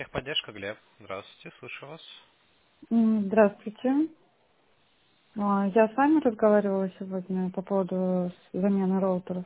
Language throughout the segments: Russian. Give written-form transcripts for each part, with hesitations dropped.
Техподдержка, Глеб. Здравствуйте, слышу вас. Здравствуйте. Я с вами разговаривала сегодня по поводу замены роутеров.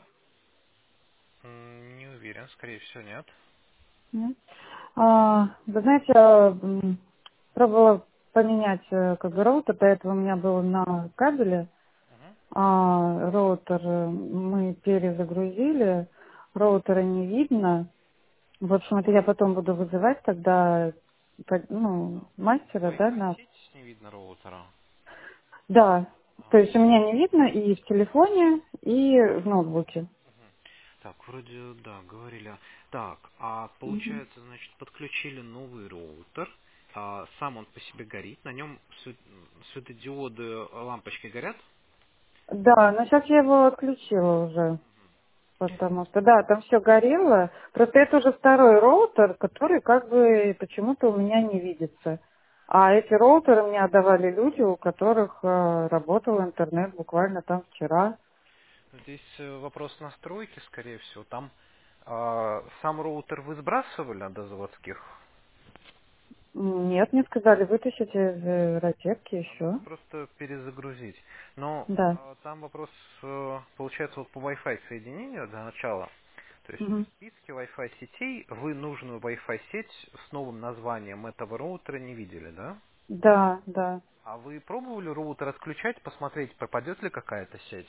Не уверен, скорее всего, нет. Нет? Вы знаете, я пробовала поменять как бы роутер. До этого у меня был на кабеле. Мгм. Роутер мы перезагрузили. Роутера не видно. В общем, это я потом буду вызывать тогда мастера, да, Wi-Fi на... сеть не видно роутера. Да, то А, есть у меня не видно и в телефоне, и в ноутбуке. Так, вроде, да, говорили. Так, а Мгм. получается, значит, подключили новый роутер. Сам он по себе горит. На нем светодиоды, лампочки горят. Да, но сейчас я его отключила уже, потому что, да, там все горело. Просто это уже второй роутер, который как бы почему-то у меня не видится. А эти роутеры мне отдавали люди, у которых работал интернет буквально там вчера. Здесь вопрос настройки, скорее всего. Там сам роутер вы сбрасывали до заводских? Нет, мне сказали вытащить из розетки Надо еще. просто перезагрузить. Но Да. там вопрос, получается, вот по Wi-Fi соединению для начала. То есть в Мгм. списке Wi-Fi сетей вы нужную Wi-Fi сеть с новым названием этого роутера не видели, да? Да, да. А вы пробовали роутер отключать, посмотреть, пропадет ли какая-то сеть?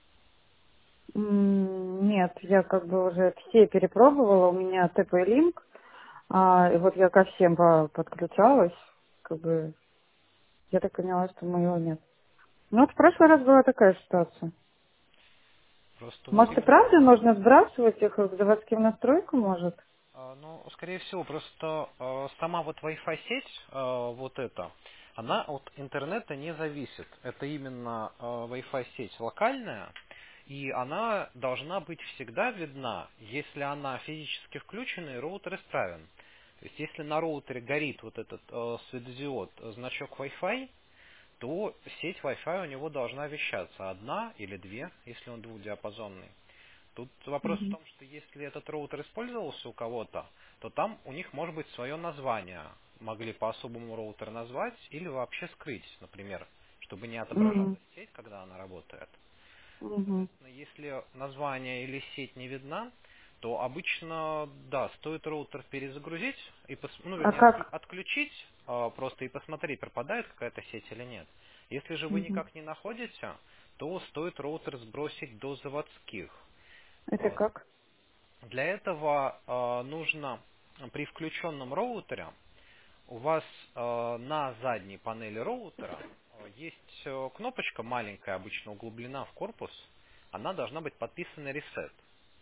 Нет, я как бы уже все перепробовала, у меня TP-Link, и вот я ко всем подключалась, как бы я так поняла, что моего нет. Ну вот в прошлый раз была такая ситуация. Просто вот Может и именно правда нужно сбрасывать их к заводским настройкам, может? Ну, скорее всего, просто сама вот Wi-Fi сеть, вот эта, она от интернета не зависит. Это именно Wi-Fi сеть локальная, и она должна быть всегда видна, если она физически включена и роутер исправен. То есть, если на роутере горит вот этот светодиод, значок Wi-Fi, то сеть Wi-Fi у него должна вещаться одна или две, если он двухдиапазонный. Тут вопрос в Мгм. том, что если этот роутер использовался у кого-то, то там у них может быть свое название. Могли по-особому роутер назвать или вообще скрыть, например, чтобы не Мгм. отображалась сеть, когда она работает. Мгм. Соответственно, если название или сеть не видна, то обычно, да, стоит роутер перезагрузить и, ну, А вернее, как? отключить просто и посмотреть, пропадает какая-то сеть или нет. Если же вы Мгм. никак не находите, то стоит роутер сбросить до заводских. Это А, как? Для этого нужно при включенном роутере у вас на задней панели роутера есть кнопочка маленькая, обычно углублена в корпус. Она должна быть подписана Reset.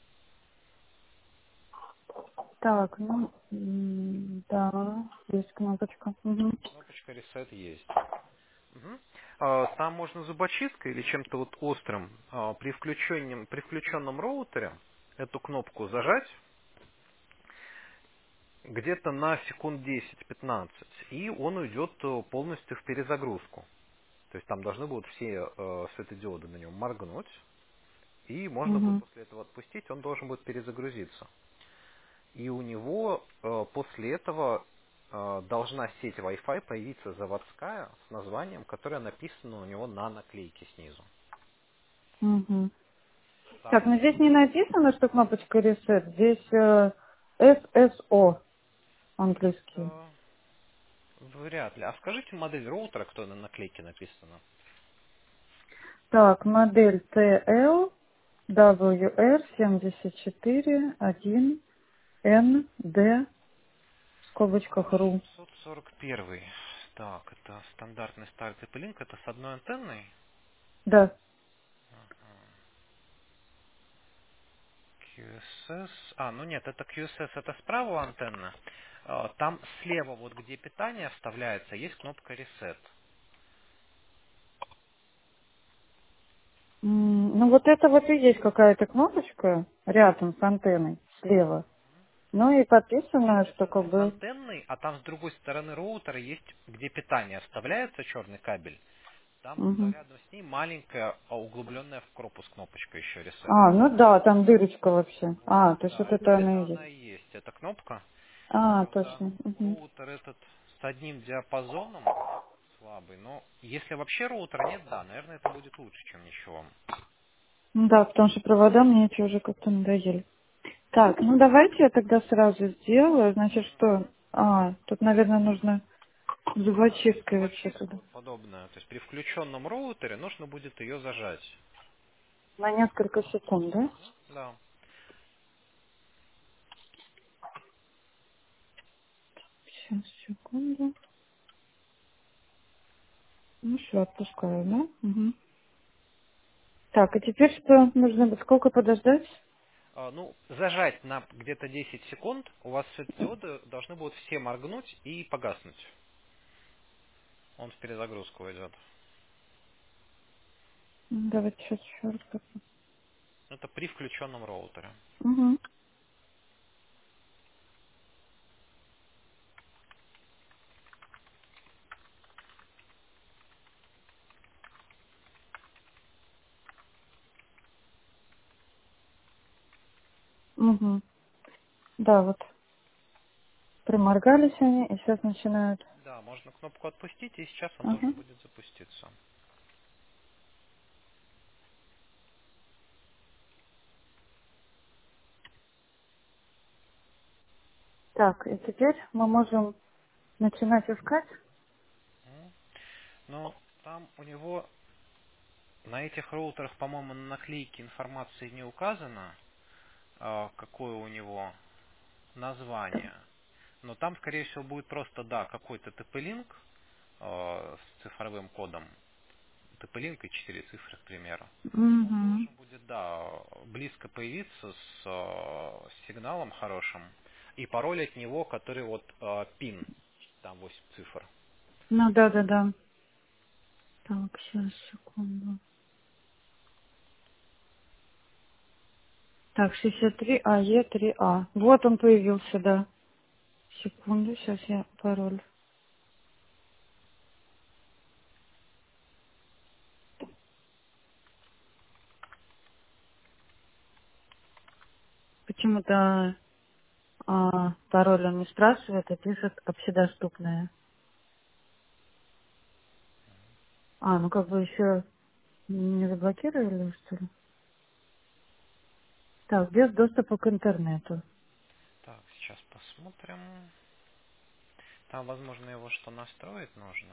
Так, да, есть кнопочка. Мгм. Кнопочка Reset есть. Мгм. Там можно зубочисткой или чем-то вот острым при включенном роутере эту кнопку зажать где-то на секунд 10-15, и он уйдет полностью в перезагрузку. То есть там должны будут все светодиоды на нем моргнуть, и можно будет Мгм. после этого отпустить, он должен будет перезагрузиться. И у него после этого должна сеть Wi-Fi появиться заводская с названием, которое написано у него на наклейке снизу. Мгм. Так, Там ну здесь не написано, что кнопочка reset. Здесь SSO английский. это вряд ли. А скажите модель роутера, кто на наклейке написано? Так, модель TL WR741ND в скобочках RU. 741. Так, это стандартный старт TP-Link, это с одной антенной. Да. QSS. Ну нет, это QSS, это справа антенна. Там слева, вот где питание вставляется, есть кнопка Reset. Ну вот это вот и есть какая-то кнопочка рядом с антенной слева. Ну и подписано, что Это как с бы... антенной, а там с другой стороны роутера есть, где питание вставляется, черный кабель. Там Мгм. рядом с ней маленькая, углубленная в корпус кнопочка еще Reset. Ну да, там дырочка вообще. Вот, То есть да, вот это она это и она есть. и есть, эта кнопка. А, Правда, точно. Мгм. роутер этот с одним диапазоном слабый, но если вообще роутера нет, да, наверное, это будет лучше, чем ничего. Ну да, потому что провода мне эти уже как-то надоели. Так, ну давайте я тогда сразу сделаю. Значит, что? А, тут, наверное, нужно Да, зубочисткой вообще зубочистка туда. вот подобная. То есть при включенном роутере нужно будет ее зажать. На несколько секунд, да? Да. Сейчас, секунду. Ну все, отпускаю, да? Угу. Так, и теперь что? Нужно сколько подождать? Ну, зажать на где-то 10 секунд, у вас светодиоды должны будут все моргнуть и погаснуть. Он в перезагрузку идет. Давайте сейчас еще раз. Это при включенном роутере. Угу. Угу. Да, вот приморгались они и сейчас начинают. Да, можно кнопку отпустить, и сейчас он Ага. должен будет запуститься. Так, и теперь мы можем начинать искать. М. Но там у него на этих роутерах, по-моему, на наклейке информации не указано, какое у него название. Но там, скорее всего, будет просто, да, какой-то TP-линк с цифровым кодом. TP-линк и 4 цифры, к примеру. Он Угу. должен будет, да, близко появиться с сигналом хорошим. И пароль от него, который вот пин, там 8 цифр. Ну да, да, да. Так, сейчас, секунду. Так, 63 АЕ 3А. Вот он появился, да. Секунду, сейчас я пароль. Почему-то пароль он не спрашивает, а пишет общедоступное. А, ну как бы еще не заблокировали, что ли? Так, без доступа к интернету. Так, сейчас посмотрим. Там, возможно, его что настроить нужно.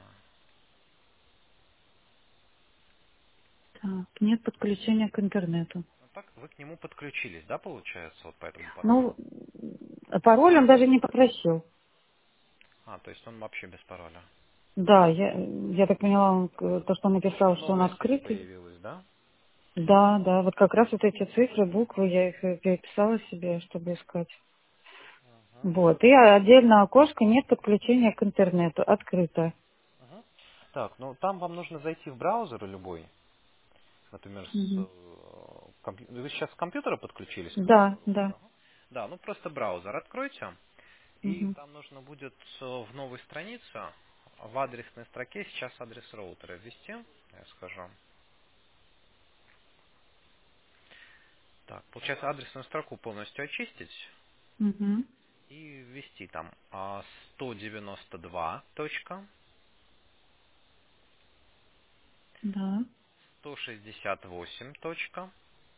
Так, нет подключения к интернету. Ну так, вы к нему подключились, да, получается, вот по этому паролю? Ну, пароль он даже не попросил. То есть он вообще без пароля. Да, я так поняла, то, что он У него написал, что он новая сеть открытый. появилась, да? Да, да, вот как раз вот эти цифры, буквы, я их переписала себе, чтобы искать. Мгм. Вот, и отдельно окошко нет подключения к интернету, открыто. Мгм. Так, ну там вам нужно зайти в браузер любой, например, Мгм. вы сейчас с компьютера подключились к Да, этому да. роутеру? Да, ну просто браузер откройте, и Мгм. там нужно будет в новой странице в адресной строке сейчас адрес роутера ввести, я скажу. Так, получается адресную строку полностью очистить Мгм. и ввести там 192 точка Да. 168 точка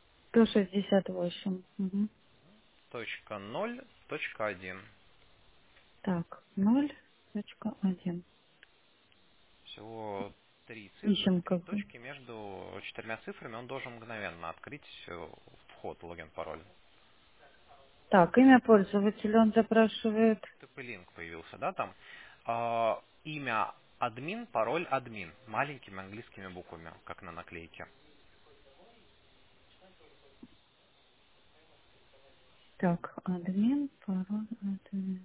168. Мгм. точка 0 точка 1. Так, 0.1. Всего три цифры, Ищем три как бы. точки между четырьмя цифрами. Он должен мгновенно открыть вход, логин, пароль. Так, имя пользователя он запрашивает. TP-линк появился, да, там. Имя админ, пароль админ. Маленькими английскими буквами, как на наклейке. Так, админ, пароль, админ.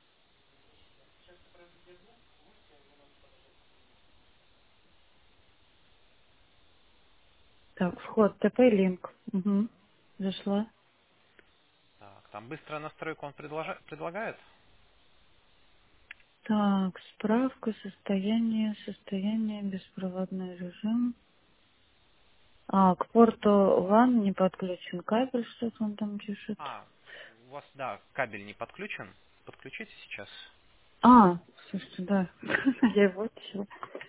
Так, вход, ТП-линк. Угу. Зашла. Так, там быстрая настройка он предлагает? Так, справка, состояние, беспроводной режим. А, к порту LAN не подключен кабель, что-то он там пишет. У вас, да, кабель не подключен. подключите сейчас. Слушайте, да. Я его вытащила.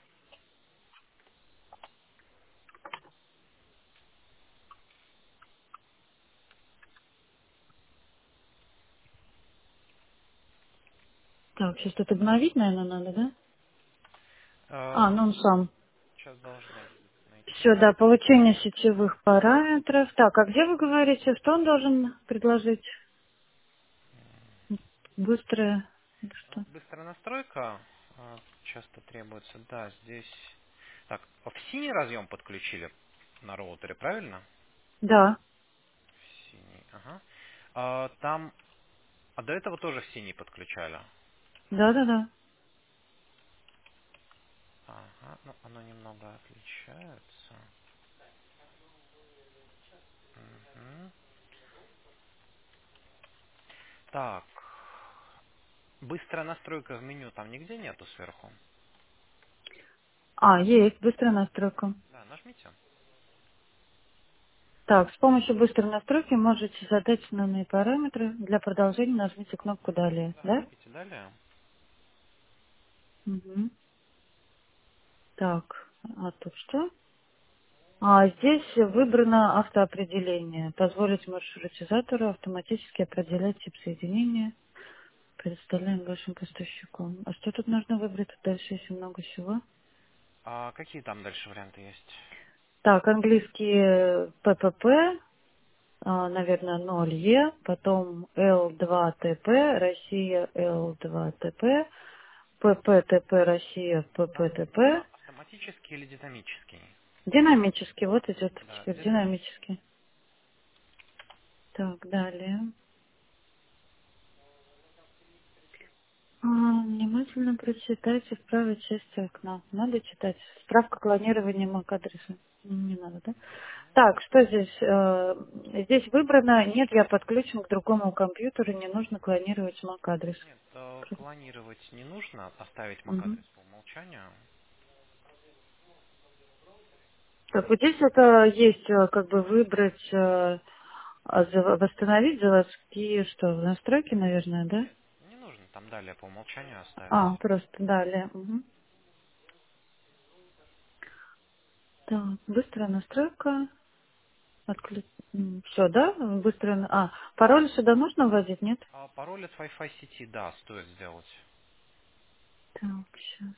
Так, сейчас тут обновить, наверное, надо, да? Ну он сам. Сейчас должны найти. Все, да, получение сетевых параметров. Так, а где вы говорите, что он должен предложить? Быстрое. Это Ну, что? быстрая настройка часто требуется. Да, здесь... Так, в синий разъем подключили на роутере, правильно? Да, В синий, ага. Там... А до этого тоже в синий подключали. да, да, да. Ага, ну оно немного отличается. Мгм. Так, быстрая настройка в меню там нигде нету сверху? Есть, быстрая настройка. Да, нажмите. Так, с помощью быстрой настройки можете задать основные параметры. Для продолжения нажмите кнопку «Далее». Да, Да? нажмите далее. Мгм. Так, а тут что? Здесь выбрано автоопределение. Позволить маршрутизатору автоматически определять тип соединения. Предоставляем вашим поставщикам. А что тут нужно выбрать? Тут дальше есть много всего. А какие там дальше варианты есть? Так, английский ППП, наверное, 0Е, потом Л2ТП, Россия Л2ТП, ППТП, Россия Там ППТП. автоматический или динамический? Динамический, вот идет Да, теперь динамический. динамический. Так, далее. Внимательно прочитайте в правой части окна. Надо читать. Справка клонирования MAC-адреса. Не надо, да? Так, что здесь? Здесь выбрано, нет, я подключен к другому компьютеру, не нужно клонировать MAC-адрес. Нет, клонировать не нужно, оставить Мгм. MAC-адрес по умолчанию. Так, вот здесь это есть, как бы выбрать, восстановить заводские, что, настройки, наверное, да? Нет, не нужно, там далее по умолчанию оставить. Просто далее. Мгм. Так, быстрая настройка. Все, да? Быстро. Пароль сюда нужно вводить, нет? А пароль от Wi-Fi сети, да, стоит сделать. Так, сейчас.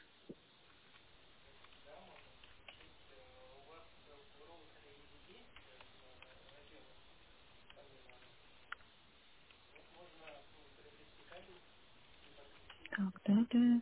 Так, далее.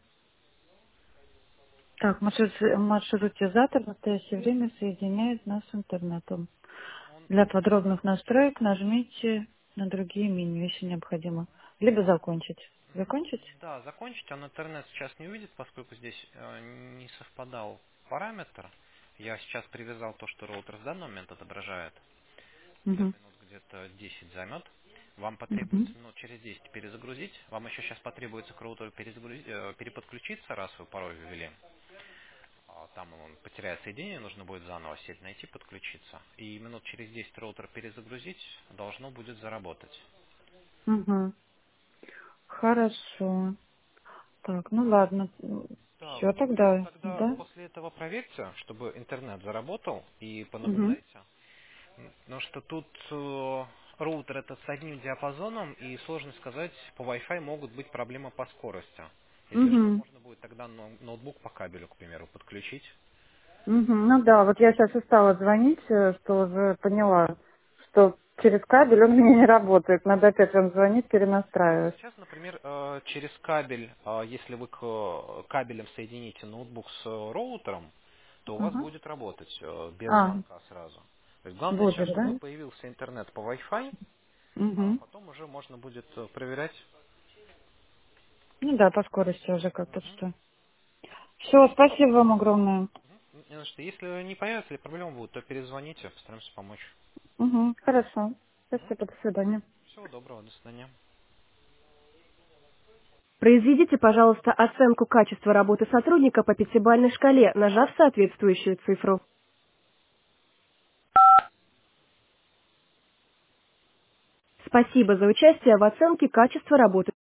Так, маршрутизатор в настоящее время соединяет нас с интернетом. Он, Для подробных настроек нажмите на другие меню, если необходимо. Либо закончить. Закончить? да, закончить, он интернет сейчас не увидит, поскольку здесь не совпадал параметр. Я сейчас привязал то, что роутер в данный момент отображает. Это Угу. минут где-то 10 займет. Вам Угу. потребуется минут через 10 перезагрузить. Вам еще сейчас потребуется к роутеру переподключиться, раз вы пароль ввели. Там он потеряет соединение, нужно будет заново сеть найти, подключиться. И минут через 10 роутер перезагрузить, должно будет заработать. Угу. Хорошо. Так, ну ладно. Да, Все вы тогда, тогда да? после этого проверьте, чтобы интернет заработал, и Угу. понаблюдайте. Потому что тут роутер этот с одним диапазоном, и сложно сказать, по Wi-Fi могут быть проблемы по скорости. Если что, Угу. можно будет тогда ноутбук по кабелю, к примеру, подключить. Ну да, вот я сейчас и стала звонить, что уже поняла, что через кабель он у меня не работает. Надо опять вам звонить, перенастраивать. Сейчас, например, через кабель, если вы кабелем соедините ноутбук с роутером, то у вас Ага. будет работать без звонка сразу. То есть главное сейчас, Будет, чтобы да? появился интернет по Wi-Fi, а Угу. потом уже можно будет проверять. Ну да, по скорости уже как-то Мгм. что. Все, спасибо вам огромное. Не за что. Если не появятся или проблемы будут, то перезвоните, постараемся помочь. Угу. Хорошо. Спасибо, до свидания. Всего доброго, до свидания. Произведите, пожалуйста, оценку качества работы сотрудника по пятибалльной шкале, нажав соответствующую цифру. Спасибо за участие в оценке качества работы